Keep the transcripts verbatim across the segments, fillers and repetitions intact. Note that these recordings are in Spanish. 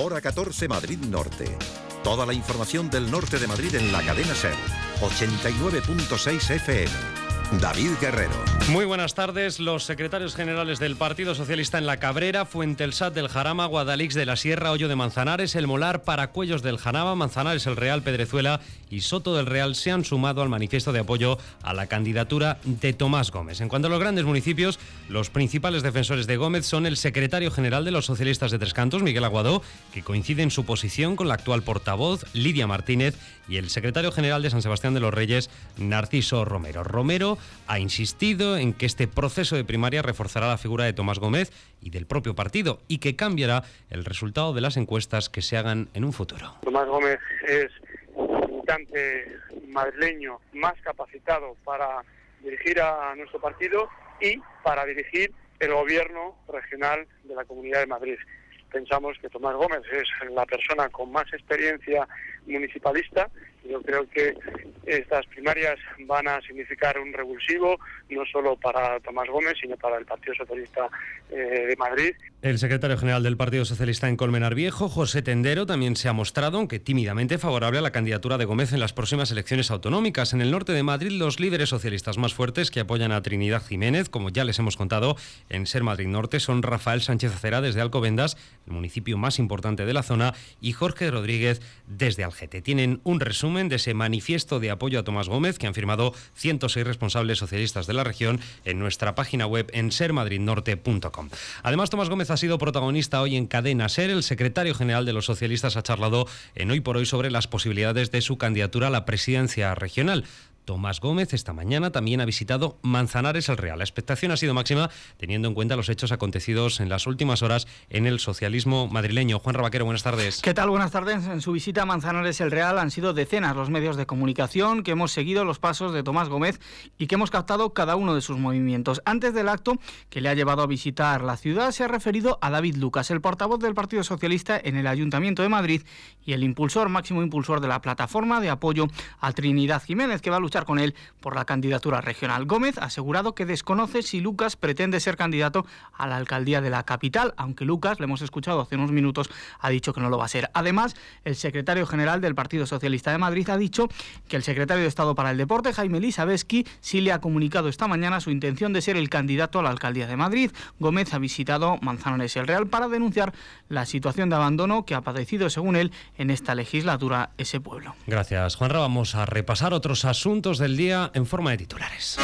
Hora catorce Madrid Norte. Toda la información del norte de Madrid en la cadena SER. ochenta y nueve punto seis F M. David Guerrero. Muy buenas tardes. Los secretarios generales del Partido Socialista en La Cabrera, Fuentelsat del Jarama, Guadalix de la Sierra, Hoyo de Manzanares, El Molar, Paracuellos del Jarama, Manzanares el Real, Pedrezuela y Soto del Real se han sumado al manifiesto de apoyo a la candidatura de Tomás Gómez. En cuanto a los grandes municipios, los principales defensores de Gómez son el secretario general de los socialistas de Tres Cantos, Miguel Aguadó, que coincide en su posición con la actual portavoz, Lidia Martínez, y el secretario general de San Sebastián de los Reyes, Narciso Romero. Romero ha insistido en que este proceso de primaria reforzará la figura de Tomás Gómez y del propio partido y que cambiará el resultado de las encuestas que se hagan en un futuro. Tomás Gómez es el militante madrileño más capacitado para dirigir a nuestro partido y para dirigir el gobierno regional de la Comunidad de Madrid. Pensamos que Tomás Gómez es la persona con más experiencia municipalista. Yo creo que estas primarias van a significar un revulsivo, no solo para Tomás Gómez, sino para el Partido Socialista eh, de Madrid. El secretario general del Partido Socialista en Colmenar Viejo, José Tendero, también se ha mostrado, aunque tímidamente, favorable a la candidatura de Gómez en las próximas elecciones autonómicas. En el norte de Madrid, los líderes socialistas más fuertes que apoyan a Trinidad Jiménez, como ya les hemos contado en SER Madrid Norte, son Rafael Sánchez Acera desde Alcobendas, el municipio más importante de la zona, y Jorge Rodríguez desde Algete. Tienen un resumen de ese manifiesto de apoyo a Tomás Gómez que han firmado ciento seis responsables socialistas de la región en nuestra página web en ser madrid norte punto com. Además, Tomás Gómez ha sido protagonista hoy en Cadena SER. El secretario general de los socialistas ha charlado en Hoy por Hoy sobre las posibilidades de su candidatura a la presidencia regional. Tomás Gómez esta mañana también ha visitado Manzanares el Real. La expectación ha sido máxima teniendo en cuenta los hechos acontecidos en las últimas horas en el socialismo madrileño. Juan Rabaquero, buenas tardes. ¿Qué tal? Buenas tardes. En su visita a Manzanares el Real han sido decenas los medios de comunicación que hemos seguido los pasos de Tomás Gómez y que hemos captado cada uno de sus movimientos. Antes del acto que le ha llevado a visitar la ciudad, se ha referido a David Lucas, el portavoz del Partido Socialista en el Ayuntamiento de Madrid y el impulsor, máximo impulsor de la plataforma de apoyo a Trinidad Jiménez, que va a luchar con él por la candidatura regional. Gómez ha asegurado que desconoce si Lucas pretende ser candidato a la alcaldía de la capital, aunque Lucas, le hemos escuchado hace unos minutos, ha dicho que no lo va a ser. Además, el secretario general del Partido Socialista de Madrid ha dicho que el secretario de Estado para el Deporte, Jaime Elisabetsky, sí le ha comunicado esta mañana su intención de ser el candidato a la alcaldía de Madrid. Gómez ha visitado Manzanares el Real para denunciar la situación de abandono que ha padecido, según él, en esta legislatura ese pueblo. Gracias, Juanra. Vamos a repasar otros asuntos del día en forma de titulares.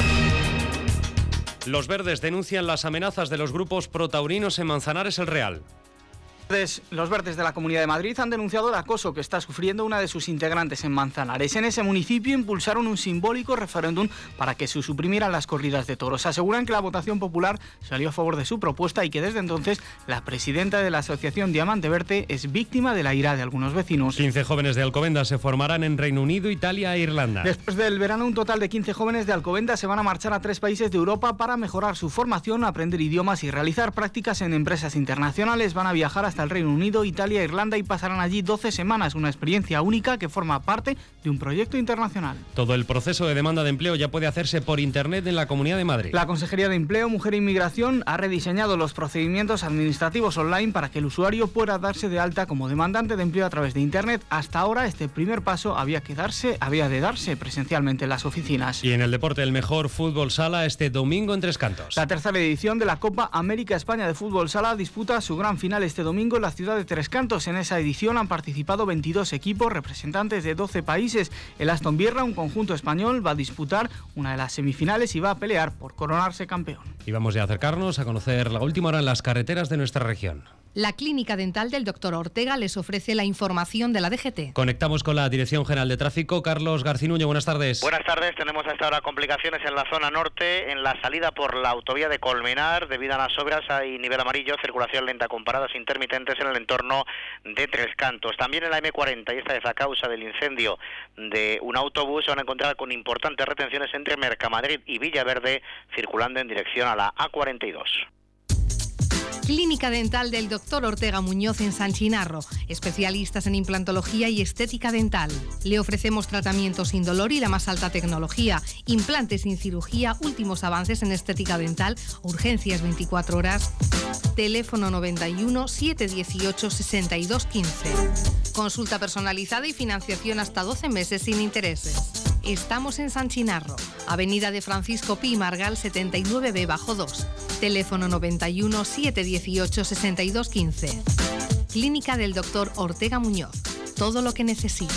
Los verdes denuncian las amenazas de los grupos protaurinos en Manzanares el Real. Los verdes de la Comunidad de Madrid han denunciado el acoso que está sufriendo una de sus integrantes en Manzanares. En ese municipio impulsaron un simbólico referéndum para que se suprimieran las corridas de toros. Aseguran que la votación popular salió a favor de su propuesta y que desde entonces la presidenta de la asociación Diamante Verde es víctima de la ira de algunos vecinos. quince jóvenes de Alcobendas se formarán en Reino Unido, Italia e Irlanda. Después del verano, un total de quince jóvenes de Alcobendas se van a marchar a tres países de Europa para mejorar su formación, aprender idiomas y realizar prácticas en empresas internacionales. Van a viajar hasta el Reino Unido, Italia e Irlanda y pasarán allí doce semanas, una experiencia única que forma parte de un proyecto internacional. Todo el proceso de demanda de empleo ya puede hacerse por Internet en la Comunidad de Madrid. La Consejería de Empleo, Mujer e Inmigración ha rediseñado los procedimientos administrativos online para que el usuario pueda darse de alta como demandante de empleo a través de Internet. Hasta ahora este primer paso había que darse, había de darse presencialmente en las oficinas. Y en el deporte, el mejor fútbol sala este domingo en Tres Cantos. La tercera edición de la Copa América España de Fútbol Sala disputa su gran final este domingo en la ciudad de Tres Cantos. En esa edición han participado veintidós equipos representantes de doce países. El Aston Villa, un conjunto español, va a disputar una de las semifinales y va a pelear por coronarse campeón. Y vamos ya a acercarnos a conocer la última hora en las carreteras de nuestra región. La Clínica Dental del doctor Ortega les ofrece la información de la D G T. Conectamos con la Dirección General de Tráfico. Carlos Garcinuño, buenas tardes. Buenas tardes. Tenemos hasta ahora complicaciones en la zona norte, en la salida por la autovía de Colmenar. Debido a las obras hay nivel amarillo, circulación lenta con paradas intermitentes en el entorno de Tres Cantos. También en la eme cuarenta, y esta vez a causa del incendio de un autobús, se van a encontrar con importantes retenciones entre Mercamadrid y Villaverde, circulando en dirección a la A cuarenta y dos. Clínica Dental del doctor Ortega Muñoz en San Chinarro, especialistas en implantología y estética dental. Le ofrecemos tratamiento sin dolor y la más alta tecnología, implantes sin cirugía, últimos avances en estética dental, urgencias veinticuatro horas. Teléfono noventa y uno, setecientos dieciocho, sesenta y dos quince. Consulta personalizada y financiación hasta doce meses sin intereses. Estamos en San Chinarro, Avenida de Francisco Pi Margal setenta y nueve B bajo dos. Teléfono noventa y uno, setecientos dieciocho, sesenta y dos quince. Clínica del doctor Ortega Muñoz. Todo lo que necesita.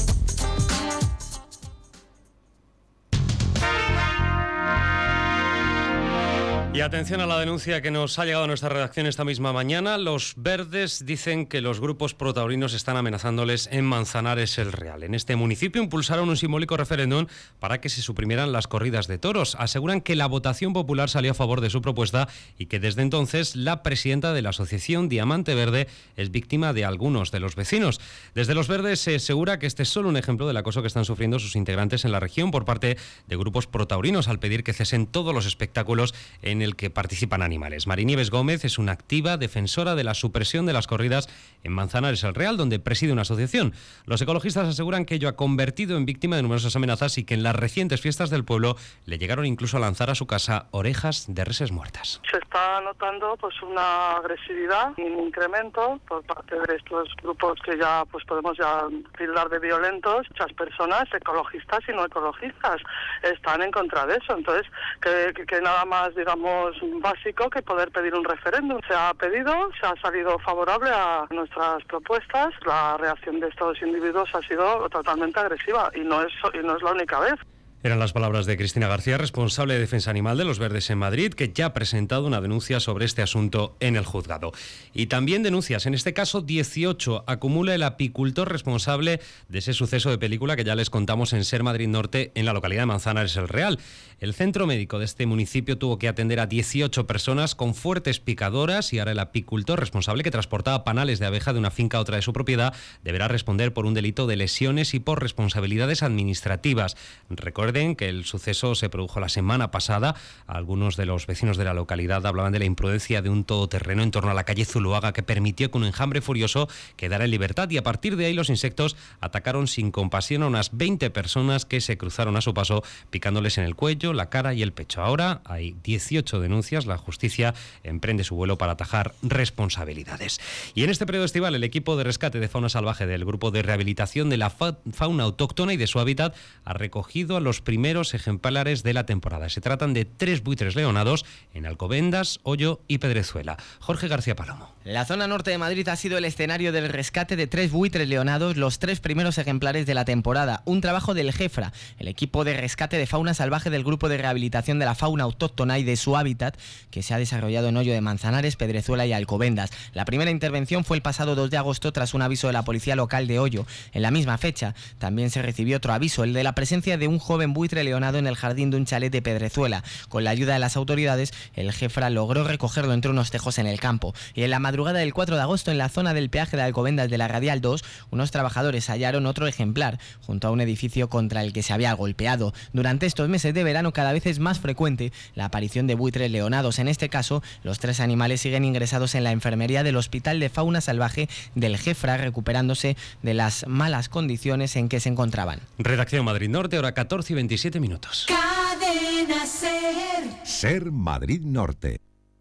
Y atención a la denuncia que nos ha llegado a nuestra redacción esta misma mañana. Los verdes dicen que los grupos protaurinos están amenazándoles en Manzanares el Real. En este municipio impulsaron un simbólico referéndum para que se suprimieran las corridas de toros. Aseguran que la votación popular salió a favor de su propuesta y que desde entonces la presidenta de la asociación Diamante Verde es víctima de algunos de los vecinos. Desde los verdes se asegura que este es solo un ejemplo del acoso que están sufriendo sus integrantes en la región por parte de grupos protaurinos al pedir que cesen todos los espectáculos en el el que participan animales. Marinieves Gómez es una activa defensora de la supresión de las corridas en Manzanares el Real, donde preside una asociación. Los ecologistas aseguran que ello ha convertido en víctima de numerosas amenazas y que en las recientes fiestas del pueblo le llegaron incluso a lanzar a su casa orejas de reses muertas. Se está notando pues una agresividad y un incremento por parte de estos grupos que ya pues podemos ya tildar de violentos. Muchas personas ecologistas y no ecologistas están en contra de eso. Entonces, que, que, que nada más, digamos, básico que poder pedir un referéndum. Se ha pedido, se ha salido favorable a nuestras propuestas. La reacción de estos individuos ha sido totalmente agresiva y no es, y no es la única vez. Eran las palabras de Cristina García, responsable de Defensa Animal de los Verdes en Madrid, que ya ha presentado una denuncia sobre este asunto en el juzgado. Y también denuncias, en este caso dieciocho, acumula el apicultor responsable de ese suceso de película que ya les contamos en Ser Madrid Norte, en la localidad de Manzanares el Real. El centro médico de este municipio tuvo que atender a dieciocho personas con fuertes picadoras y ahora el apicultor responsable que transportaba panales de abeja de una finca a otra de su propiedad deberá responder por un delito de lesiones y por responsabilidades administrativas. Recuerden que el suceso se produjo la semana pasada. Algunos de los vecinos de la localidad hablaban de la imprudencia de un todoterreno en torno a la calle Zuluaga que permitió que un enjambre furioso quedara en libertad y a partir de ahí los insectos atacaron sin compasión a unas veinte personas que se cruzaron a su paso picándoles en el cuello, la cara y el pecho. Ahora hay dieciocho denuncias. La justicia emprende su vuelo para atajar responsabilidades. Y en este periodo estival el equipo de rescate de fauna salvaje del grupo de rehabilitación de la fa- fauna autóctona y de su hábitat ha recogido a los primeros ejemplares de la temporada. Se tratan de tres buitres leonados en Alcobendas, Hoyo y Pedrezuela. Jorge García Palomo. La zona norte de Madrid ha sido el escenario del rescate de tres buitres leonados, los tres primeros ejemplares de la temporada. Un trabajo del GEFRA, el equipo de rescate de fauna salvaje del grupo de rehabilitación de la fauna autóctona y de su hábitat, que se ha desarrollado en Hoyo de Manzanares, Pedrezuela y Alcobendas. La primera intervención fue el pasado dos de agosto tras un aviso de la policía local de Hoyo. En la misma fecha también se recibió otro aviso, el de la presencia de un joven buitre leonado en el jardín de un chalet de Pedrezuela. Con la ayuda de las autoridades, el GEFRA logró recogerlo entre unos tejos en el campo. Y en la madrugada del cuatro de agosto, en la zona del peaje de Alcobendas de la Radial dos, unos trabajadores hallaron otro ejemplar junto a un edificio contra el que se había golpeado. Durante estos meses de verano cada vez es más frecuente la aparición de buitres leonados. En este caso, los tres animales siguen ingresados en la enfermería del Hospital de Fauna Salvaje del GEFRA, recuperándose de las malas condiciones en que se encontraban. Redacción Madrid Norte, hora catorce y veintisiete minutos. Cadena Ser. Ser Madrid Norte.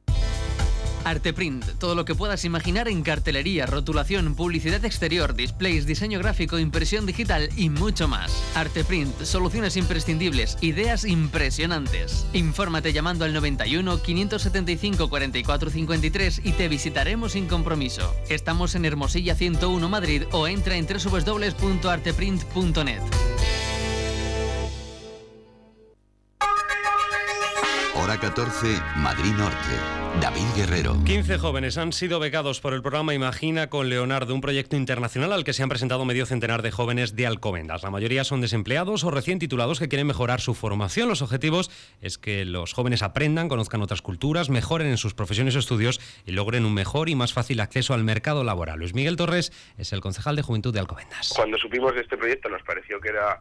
Arteprint, todo lo que puedas imaginar en cartelería, rotulación, publicidad exterior, displays, diseño gráfico, impresión digital y mucho más. Arteprint, soluciones imprescindibles, ideas impresionantes. Infórmate llamando al noventa y uno, quinientos setenta y cinco, cuarenta y cuatro cincuenta y tres y te visitaremos sin compromiso. Estamos en Hermosilla ciento uno Madrid o entra en doble u doble u doble u punto arteprint punto net. Hora catorce, Madrid Norte. David Guerrero. quince jóvenes han sido becados por el programa Imagina con Leonardo, un proyecto internacional al que se han presentado medio centenar de jóvenes de Alcobendas. La mayoría son desempleados o recién titulados que quieren mejorar su formación. Los objetivos es que los jóvenes aprendan, conozcan otras culturas, mejoren en sus profesiones o estudios y logren un mejor y más fácil acceso al mercado laboral. Luis Miguel Torres es el concejal de Juventud de Alcobendas. Cuando supimos de este proyecto nos pareció que era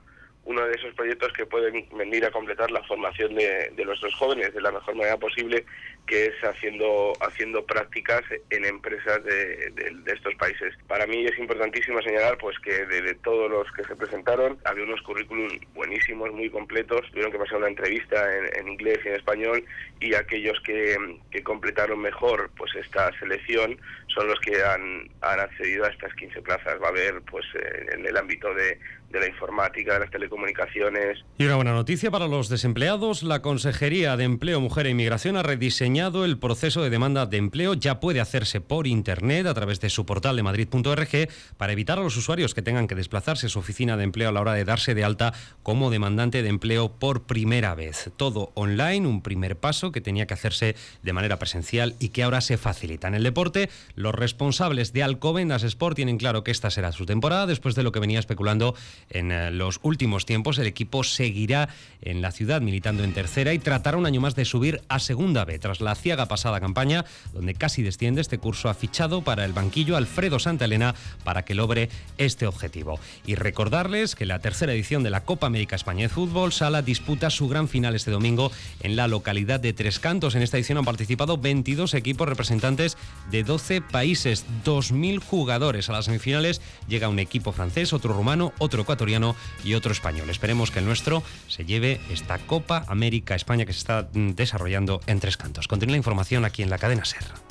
uno de esos proyectos que pueden venir a completar la formación de, de nuestros jóvenes de la mejor manera posible, que es haciendo haciendo prácticas en empresas de, de, de estos países. Para mí es importantísimo señalar pues que de, de todos los que se presentaron había unos currículum buenísimos, muy completos, tuvieron que pasar una entrevista en, en inglés y en español, y aquellos que, que completaron mejor pues esta selección son los que han, han accedido a estas quince plazas. Va a haber pues en el ámbito de, de la informática, de las telecomunicaciones. Y una buena noticia para los desempleados: la Consejería de Empleo, Mujer e Inmigración ha rediseñado el proceso de demanda de empleo. Ya puede hacerse por internet a través de su portal de madrid punto org para evitar a los usuarios que tengan que desplazarse a su oficina de empleo a la hora de darse de alta como demandante de empleo por primera vez. Todo online, un primer paso que tenía que hacerse de manera presencial y que ahora se facilita. En el deporte, los responsables de Alcobendas Sport tienen claro que esta será su temporada. Después de lo que venía especulando en eh, los últimos tiempos, el equipo seguirá en la ciudad militando en tercera y tratará un año más de subir a segunda B. Tras la aciaga pasada campaña, donde casi desciende, este curso ha fichado para el banquillo Alfredo Santaelena para que logre este objetivo. Y recordarles que la tercera edición de la Copa América España de Fútbol Sala disputa su gran final este domingo en la localidad de Tres Cantos. En esta edición han participado veintidós equipos representantes de doce países, dos mil jugadores. A las semifinales llega un equipo francés, otro rumano, otro ecuatoriano y otro español. Esperemos que el nuestro se lleve esta Copa América España que se está desarrollando en Tres Cantos. Continúa la información aquí en la cadena SER.